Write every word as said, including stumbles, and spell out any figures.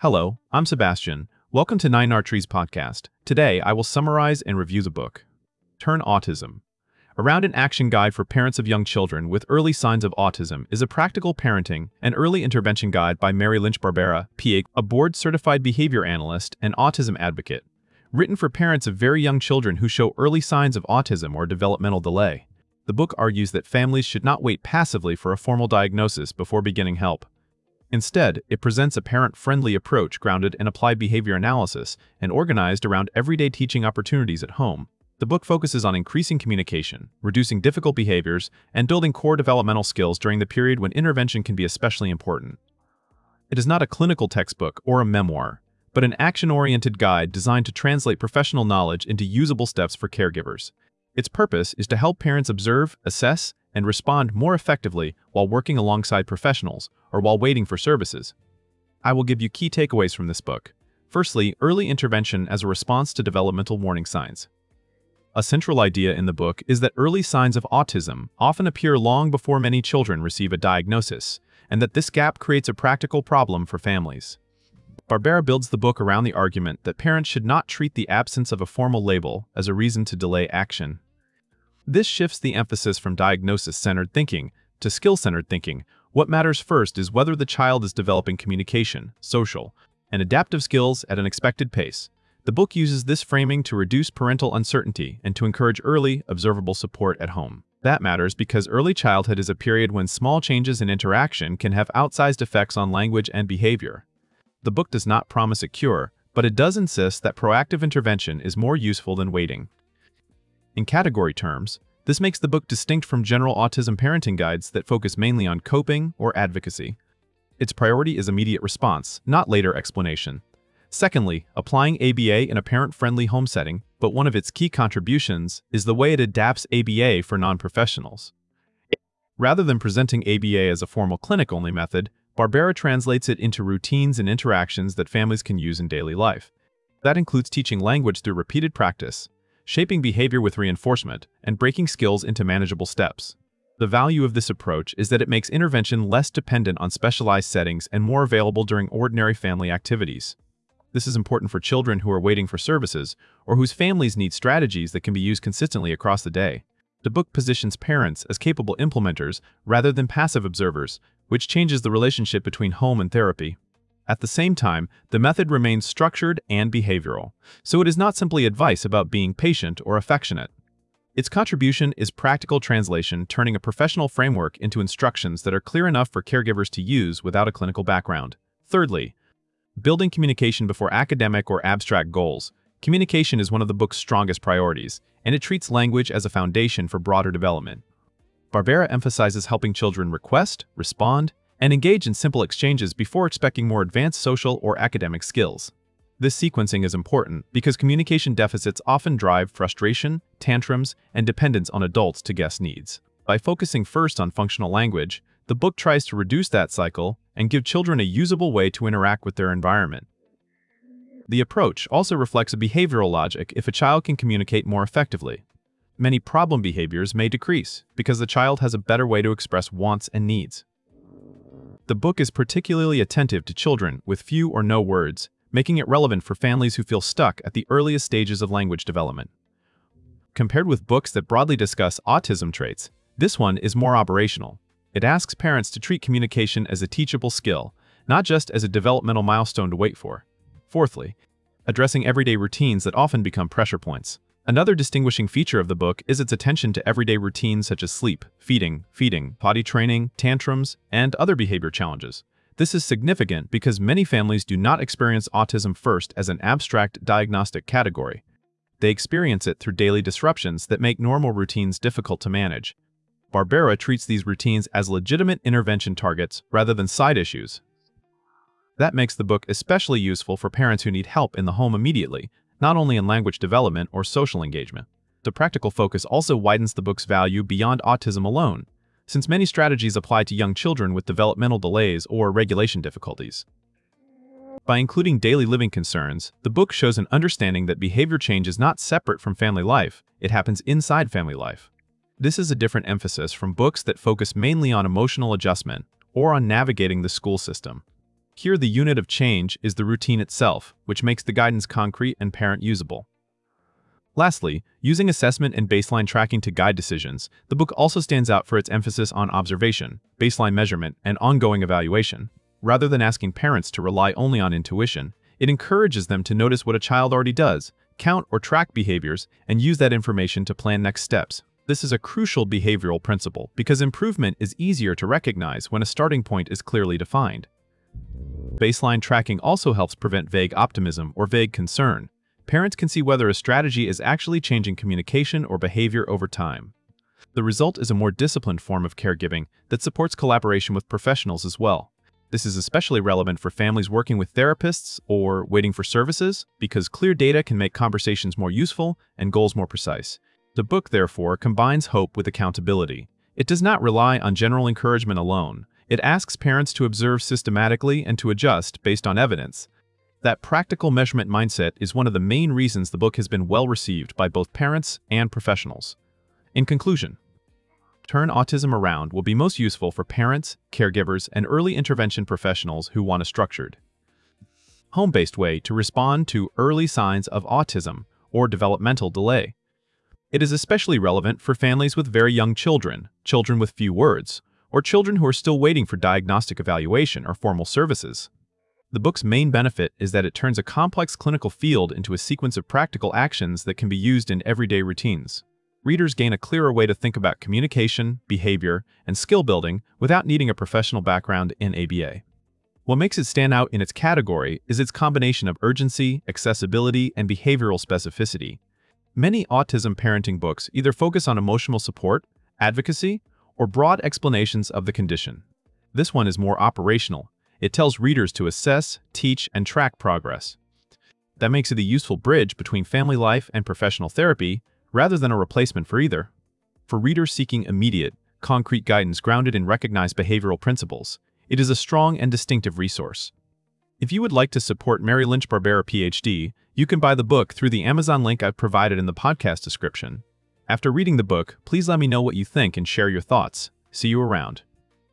Hello, I'm Sebastian. Welcome to Nine Archery's podcast. Today, I will summarize and review the book, Turn Autism. Around an action guide for parents of young children with early signs of autism is a practical parenting and early intervention guide by Mary Lynch Barbera, P H D, a board-certified behavior analyst and autism advocate, written for parents of very young children who show early signs of autism or developmental delay. The book argues that families should not wait passively for a formal diagnosis before beginning help. Instead, it presents a parent-friendly approach grounded in applied behavior analysis and organized around everyday teaching opportunities at home. The book focuses on increasing communication, reducing difficult behaviors, and building core developmental skills during the period when intervention can be especially important. It is not a clinical textbook or a memoir, but an action-oriented guide designed to translate professional knowledge into usable steps for caregivers. Its purpose is to help parents observe, assess, and respond more effectively while working alongside professionals or while waiting for services. I will give you key takeaways from this book. Firstly, early intervention as a response to developmental warning signs. A central idea in the book is that early signs of autism often appear long before many children receive a diagnosis, and that this gap creates a practical problem for families. Barbera builds the book around the argument that parents should not treat the absence of a formal label as a reason to delay action. This shifts the emphasis from diagnosis-centered thinking to skill-centered thinking. What matters first is whether the child is developing communication, social, and adaptive skills at an expected pace. The book uses this framing to reduce parental uncertainty and to encourage early, observable support at home. That matters because early childhood is a period when small changes in interaction can have outsized effects on language and behavior. The book does not promise a cure, but it does insist that proactive intervention is more useful than waiting. In category terms, this makes the book distinct from general autism parenting guides that focus mainly on coping or advocacy. Its priority is immediate response, not later explanation. Secondly, applying A B A in a parent-friendly home setting, but one of its key contributions is the way it adapts A B A for non-professionals. Rather than presenting A B A as a formal clinic-only method, Barbera translates it into routines and interactions that families can use in daily life. That includes teaching language through repeated practice, shaping behavior with reinforcement, and breaking skills into manageable steps. The value of this approach is that it makes intervention less dependent on specialized settings and more available during ordinary family activities. This is important for children who are waiting for services or whose families need strategies that can be used consistently across the day. The book positions parents as capable implementers rather than passive observers, which changes the relationship between home and therapy. At the same time, the method remains structured and behavioral, so it is not simply advice about being patient or affectionate. Its contribution is practical translation, turning a professional framework into instructions that are clear enough for caregivers to use without a clinical background. Thirdly, building communication before academic or abstract goals. Communication is one of the book's strongest priorities, and it treats language as a foundation for broader development. Barbera emphasizes helping children request, respond, and engage in simple exchanges before expecting more advanced social or academic skills. This sequencing is important because communication deficits often drive frustration, tantrums, and dependence on adults to guess needs. By focusing first on functional language, the book tries to reduce that cycle and give children a usable way to interact with their environment. The approach also reflects a behavioral logic. If a child can communicate more effectively, many problem behaviors may decrease because the child has a better way to express wants and needs. The book is particularly attentive to children with few or no words, making it relevant for families who feel stuck at the earliest stages of language development. Compared with books that broadly discuss autism traits, this one is more operational. It asks parents to treat communication as a teachable skill, not just as a developmental milestone to wait for. Fourthly, addressing everyday routines that often become pressure points. Another distinguishing feature of the book is its attention to everyday routines such as sleep, feeding, feeding, potty training, tantrums, and other behavior challenges. This is significant because many families do not experience autism first as an abstract diagnostic category. They experience it through daily disruptions that make normal routines difficult to manage. Barbera treats these routines as legitimate intervention targets rather than side issues. That makes the book especially useful for parents who need help in the home immediately, not only in language development or social engagement. The practical focus also widens the book's value beyond autism alone, since many strategies apply to young children with developmental delays or regulation difficulties. By including daily living concerns, the book shows an understanding that behavior change is not separate from family life, it happens inside family life. This is a different emphasis from books that focus mainly on emotional adjustment or on navigating the school system. Here, the unit of change is the routine itself, which makes the guidance concrete and parent-usable. Lastly, using assessment and baseline tracking to guide decisions, the book also stands out for its emphasis on observation, baseline measurement, and ongoing evaluation. Rather than asking parents to rely only on intuition, it encourages them to notice what a child already does, count or track behaviors, and use that information to plan next steps. This is a crucial behavioral principle because improvement is easier to recognize when a starting point is clearly defined. Baseline tracking also helps prevent vague optimism or vague concern. Parents can see whether a strategy is actually changing communication or behavior over time. The result is a more disciplined form of caregiving that supports collaboration with professionals as well. This is especially relevant for families working with therapists or waiting for services because clear data can make conversations more useful and goals more precise. The book, therefore, combines hope with accountability. It does not rely on general encouragement alone. It asks parents to observe systematically and to adjust based on evidence. That practical measurement mindset is one of the main reasons the book has been well received by both parents and professionals. In conclusion, Turn Autism Around will be most useful for parents, caregivers, and early intervention professionals who want a structured, home-based way to respond to early signs of autism or developmental delay. It is especially relevant for families with very young children, children with few words, or children who are still waiting for diagnostic evaluation or formal services. The book's main benefit is that it turns a complex clinical field into a sequence of practical actions that can be used in everyday routines. Readers gain a clearer way to think about communication, behavior, and skill building without needing a professional background in A B A. What makes it stand out in its category is its combination of urgency, accessibility, and behavioral specificity. Many autism parenting books either focus on emotional support, advocacy, or broad explanations of the condition. This one is more operational. It tells readers to assess, teach, and track progress. That makes it a useful bridge between family life and professional therapy, rather than a replacement for either. For readers seeking immediate, concrete guidance grounded in recognized behavioral principles, it is a strong and distinctive resource. If you would like to support Mary Lynch Barbera, P H D, you can buy the book through the Amazon link I've provided in the podcast description. After reading the book, please let me know what you think and share your thoughts. See you around.